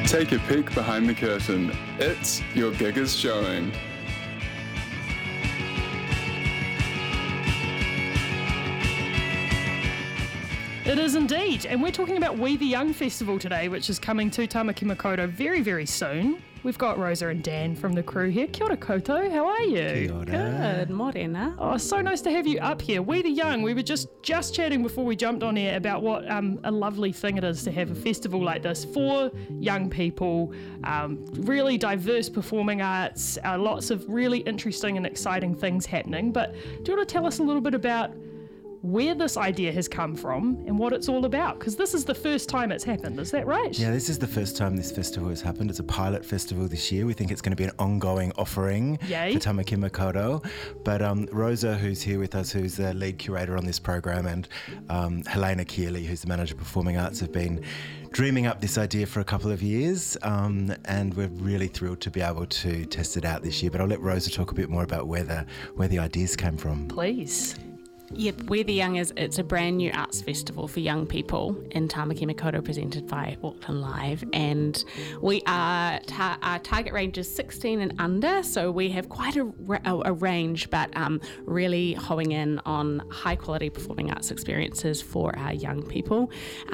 Take a peek behind the curtain. It's Your Gig is Showing. It is indeed, and we're talking about We the Young Festival today, which is coming to Tamaki Makaurau very, very soon. We've got Rosa and Dan from the crew here. Kia ora koutou, how are you? Kia ora. Good morena. Oh, so nice to have you up here. We the Young, we were just chatting before we jumped on air about what a lovely thing it is to have a festival like this for young people, really diverse performing arts, lots of really interesting and exciting things happening. But do you want to tell us a little bit about where this idea has come from and what it's all about? Because this is the first time it's happened, is that right? Yeah, this is the first time this festival has happened. It's a pilot festival this year. We think it's going to be an ongoing offering for Tamaki Makaurau. But Rosa, who's here with us, who's the lead curator on this program, and Helena Keeley, who's the manager of performing arts, have been dreaming up this idea for a couple of years, and we're really thrilled to be able to test it out this year. But I'll let Rosa talk a bit more about where the ideas came from. Please. Yep, We the Young it's a brand new arts festival for young people in Tamaki Makaurau, presented by Auckland Live, and we are our target range is 16 and under, so we have quite a range, but really honing in on high quality performing arts experiences for our young people.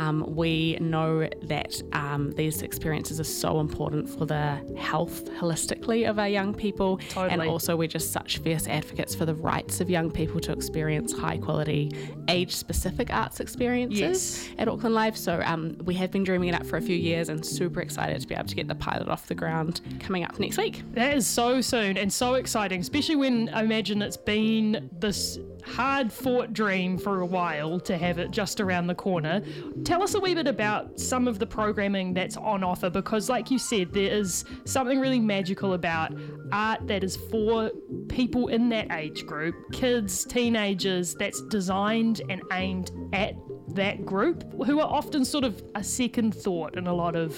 We know that these experiences are so important for the health holistically of our young people. Totally. And also we're just such fierce advocates for the rights of young people to experience high quality age specific arts experiences at Auckland Live. So we have been dreaming it up for a few years and super excited to be able to get the pilot off the ground coming up next week. That is so soon and so exciting, especially when I imagine it's been this hard fought dream for a while to have it just around the corner. Tell us a wee bit about some of the programming that's on offer, because like you said, there is something really magical about art that is for people in that age group, kids, teenagers, that's designed and aimed at that group, who are often sort of a second thought in a lot of,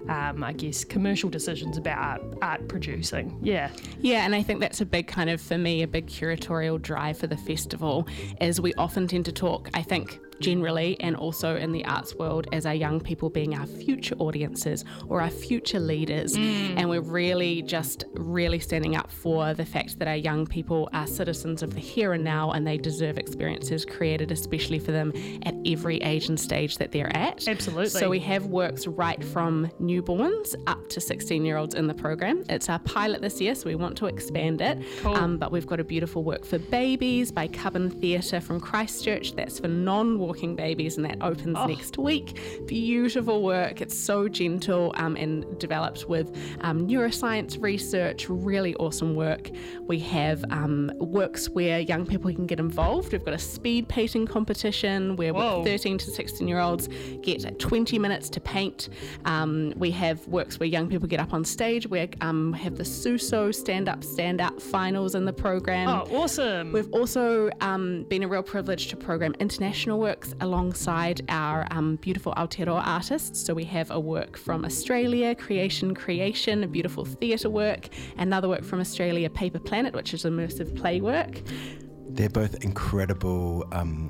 I guess, commercial decisions about art producing. Yeah, and I think that's a big kind of, for me, a big curatorial drive for the festival, is we often tend to talk, I think, generally, and also in the arts world, as our young people being our future audiences or our future leaders. And we're really standing up for the fact that our young people are citizens of the here and now, and they deserve experiences created especially for them at every age and stage that they're at. Absolutely. So we have works right from newborns up to 16-year-olds in the program. It's our pilot this year, so we want to expand it. Cool. But we've got a beautiful work for babies by Cubbon Theatre from Christchurch. That's for non-walking babies, and that opens next week. Beautiful work. It's so gentle and developed with neuroscience research. Really awesome work. We have works where young people can get involved. We've got a speed painting competition where 13 to 16-year-olds get 20 minutes to paint. We have works where young people get up on stage. We have the SUSO stand-up finals in the program. Oh, awesome. We've also been a real privilege to program international works alongside our beautiful Aotearoa artists. So we have a work from Australia, Creation, a beautiful theatre work, another work from Australia, Paper Planet, which is immersive play work. They're both incredible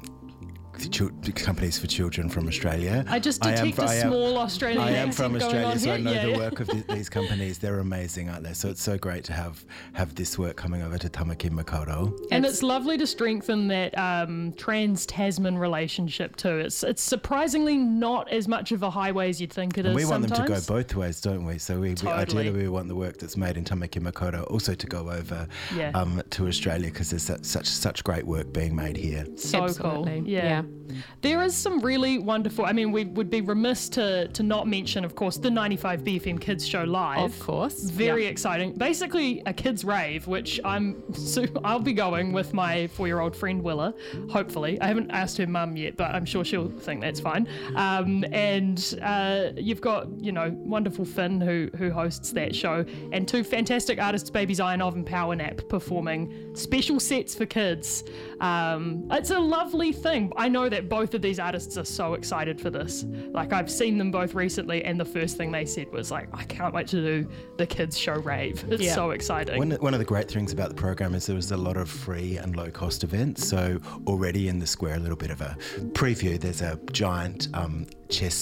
companies for children from Australia. I just detect a small Australian I am accent from going Australia, on so I know here. the work of these companies. They're amazing, aren't they? So it's so great to have this work coming over to Tamaki Makaurau. And it's lovely to strengthen that trans-Tasman relationship too. It's surprisingly not as much of a highway as you'd think it is. We want sometimes. them to go both ways, don't we? So ideally we want the work that's made in Tamaki Makaurau also to go over to Australia, because there's such great work being made here. So Absolutely. cool. Yeah. There is some really wonderful, I mean, we would be remiss to not mention, of course, the 95 BFM Kids Show Live. Of course. Very exciting. Basically a kids rave, which I'll be going with my 4-year-old friend Willa, hopefully. I haven't asked her mum yet, but I'm sure she'll think that's fine. And you've got, wonderful Finn who hosts that show, and 2 fantastic artists, Babies Ironov and Power Nap, performing special sets for kids. It's a lovely thing. I know that both of these artists are so excited for this. Like, I've seen them both recently, and the first thing they said was like, I can't wait to do the kids show rave. It's so exciting. One of the great things about the program is there was a lot of free and low cost events. So already in the square, a little bit of a preview, there's a giant chess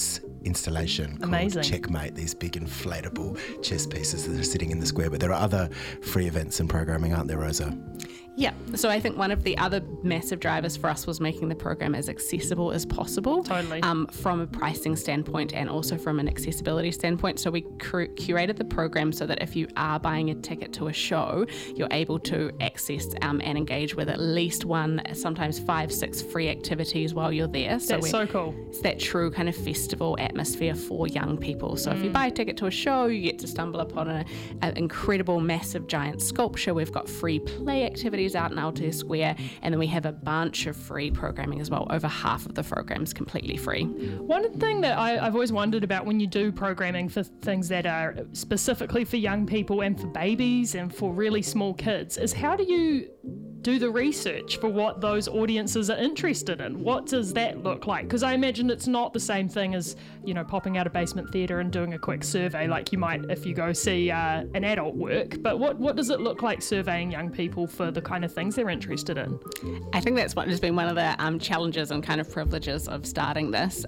installation Amazing. called Checkmate, these big inflatable chess pieces that are sitting in the square. But there are other free events and programming, aren't there, Rosa? Yeah, so I think one of the other massive drivers for us was making the program as accessible as possible. Totally. From a pricing standpoint and also from an accessibility standpoint. So we curated the program so that if you are buying a ticket to a show, you're able to access and engage with at least one, sometimes 5, 6 free activities while you're there. So That's so cool. It's that true kind of festival atmosphere for young people. So if you buy a ticket to a show, you get to stumble upon an incredible, massive, giant sculpture. We've got free play activities out in Aotea Square, and then we have a bunch of free programming as well. Over half of the program's completely free. One thing that I've always wondered about when you do programming for things that are specifically for young people and for babies and for really small kids is how do you do the research for what those audiences are interested in? What does that look like? Because I imagine it's not the same thing as, you know, popping out a basement theatre and doing a quick survey like you might if you go see an adult work. But what does it look like surveying young people for the kind of things they're interested in? I think that's what has been one of the challenges and kind of privileges of starting this.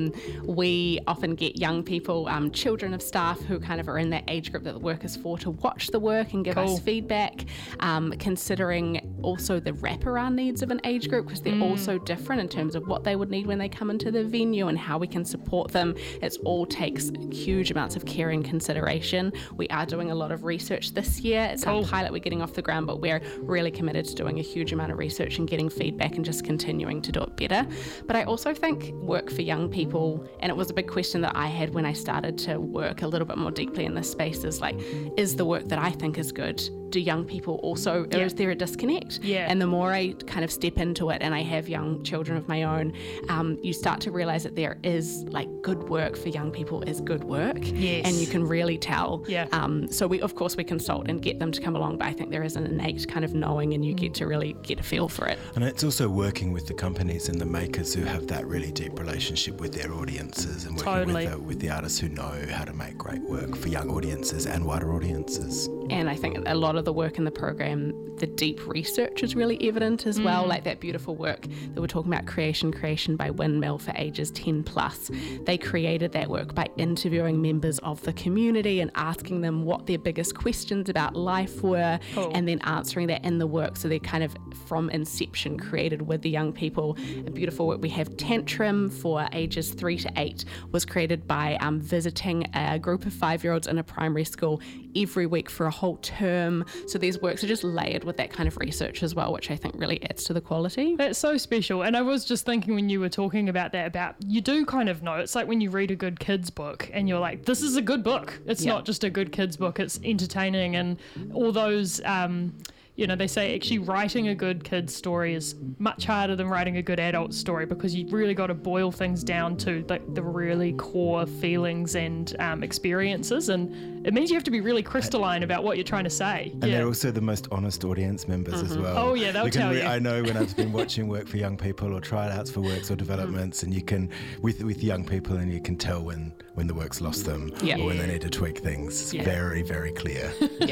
We often get young people, children of staff who kind of are in that age group that the work is for, to watch the work and give us feedback, considering also the wraparound needs of an age group, because they're also different in terms of what they would need when they come into the venue and how we can support them. It all takes huge amounts of care and consideration. We are doing a lot of research this year. It's our pilot we're getting off the ground, but we're really committed to doing a huge amount of research and getting feedback and just continuing to do it better. But I also think work for young people, and it was a big question that I had when I started to work a little bit more deeply in this space, is like, is the work that I think is good, do young people also, or is there a disconnect? Yeah. And the more I kind of step into it, and I have young children of my own, you start to realize that there is like good work for young people is good work. Yes. And you can really tell. Yeah. So we consult and get them to come along, but I think there is an innate kind of knowing, and you get to really get a feel for it. And it's also working with the companies and the makers who have that really deep relationship with their audiences, and working with the artists who know how to make great work for young audiences and wider audiences. And I think a lot of the work in the program, the deep research is really evident as well, like that beautiful work that we're talking about, Creation by Windmill for ages 10 plus. They created that work by interviewing members of the community and asking them what their biggest questions about life were, and then answering that in the work. So they're kind of from inception created with the young people. A beautiful work we have, Tantrum for ages 3 to 8, was created by visiting a group of 5-year-olds in a primary school every week for a whole term. So these works are just layered with that kind of research as well, which I think really adds to the quality. That's so special. And I was just thinking when you were talking about that, about you do kind of know, it's like when you read a good kids book and you're like, this is a good book. It's not just a good kids book, it's entertaining, and all those you know, they say actually writing a good kid's story is much harder than writing a good adult story, because you've really got to boil things down to like the really core feelings and experiences, and it means you have to be really crystalline about what you're trying to say. And they're also the most honest audience members as well. Oh yeah, they'll tell you. I know when I've been watching work for young people or tryouts for works or developments, and you can, with young people, and you can tell when the work's lost them or when they need to tweak things. It's very, very clear.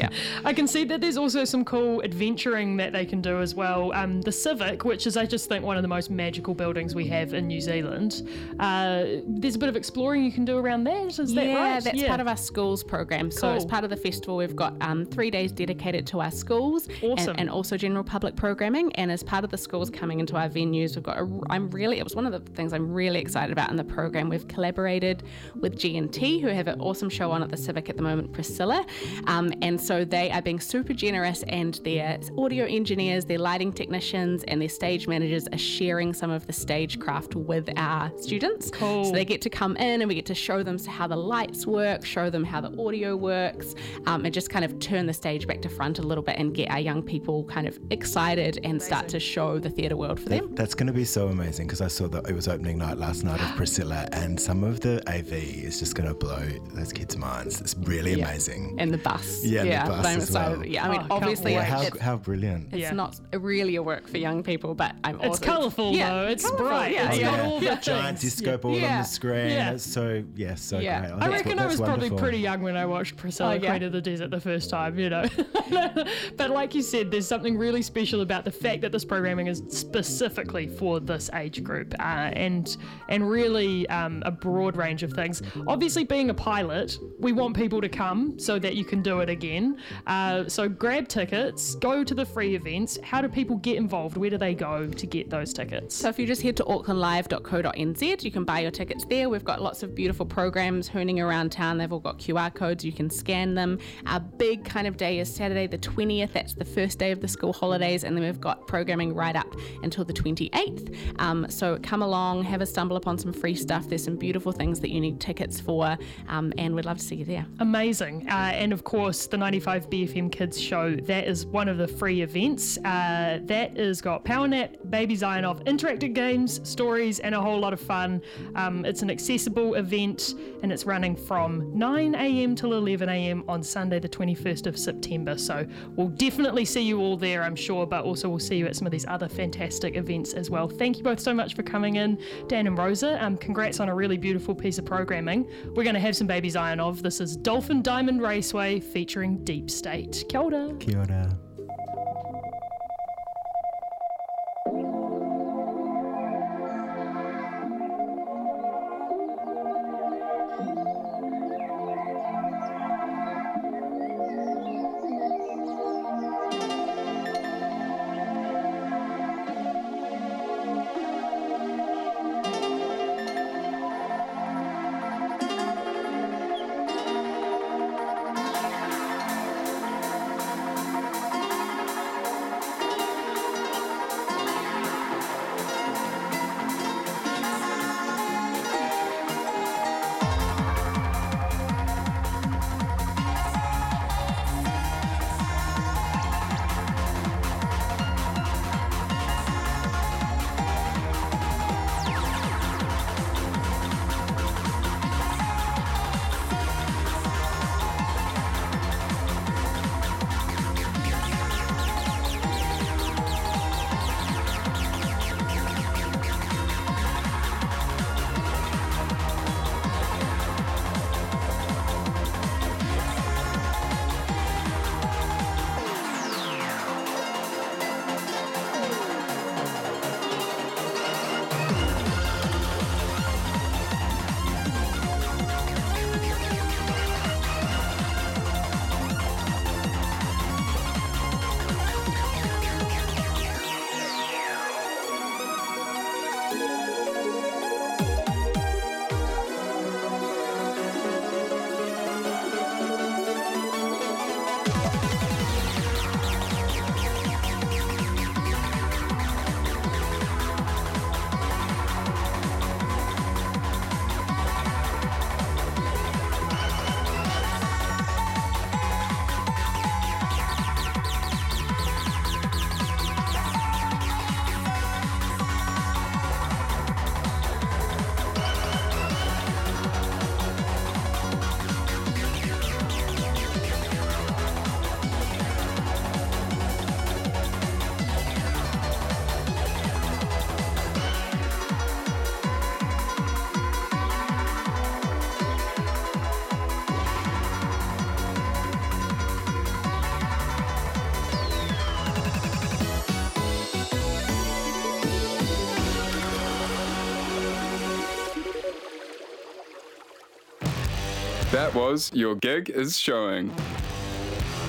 I can see that there's also some cool adventuring that they can do as well. The Civic, which is, I just think, one of the most magical buildings we have in New Zealand. There's a bit of exploring you can do around that. Is that right? Yeah, that's part of our schools program. So as part of the festival, we've got 3 days dedicated to our schools, and also general public programming. And as part of the schools coming into our venues, we've got it was one of the things I'm really excited about in the program. We've collaborated with G&T, who have an awesome show on at the Civic at the moment, Priscilla. And so they are being super generous, and their audio engineers, their lighting technicians, and their stage managers are sharing some of the stagecraft with our students. Cool. So they get to come in and we get to show them how the lights work, show them how the audio works, and just kind of turn the stage back to front a little bit and get our young people kind of excited and start to show the theatre world for them. That's going to be so amazing, because I saw that it was opening night last night of Priscilla, and some of the AV is just going to blow those kids' minds. It's really amazing. And the bus. Yeah, the bus I'm as excited. well. Yeah, I mean, obviously how How brilliant. It's not really a work for young people, but it's colourful though. It's bright. It's got all the giant things. disco ball on the screen. Yeah. It's so great. I reckon I was probably pretty young when I watched Priscilla, Queen of the Desert the first time, But like you said, there's something really special about the fact that this programming is specifically for this age group, and really a broad range of things. Obviously, being a pilot, we want people to come so that you can do it again. So grab tickets, go to the free events. How do people get involved? Where do they go to get those tickets? So if you just head to aucklandlive.co.nz, you can buy your tickets there. We've got lots of beautiful programs hooning around town. They've all got QR codes. You can scan them. Our big kind of day is Saturday the 20th. That's the first day of the school holidays. And then we've got programming right up until the 28th. So come along, have a stumble upon some free stuff. There's some beautiful things that you need tickets for. And we'd love to see you there. Amazing. And of course, the 95 BFM Kids Show, that is one of the free events. That has got power nap, Baby Zionov, interactive games, stories, and a whole lot of fun. It's an accessible event, and it's running from 9 a.m. till 11 a.m. on Sunday, the 21st of September. So we'll definitely see you all there, I'm sure, but also we'll see you at some of these other fantastic events as well. Thank you both so much for coming in, Dan and Rosa. Congrats on a really beautiful piece of programming. We're going to have some Baby Zionov. This is Dolphin Diamond Raceway featuring Deep State. Kia ora. Kia ora. That was Your Gig is Showing.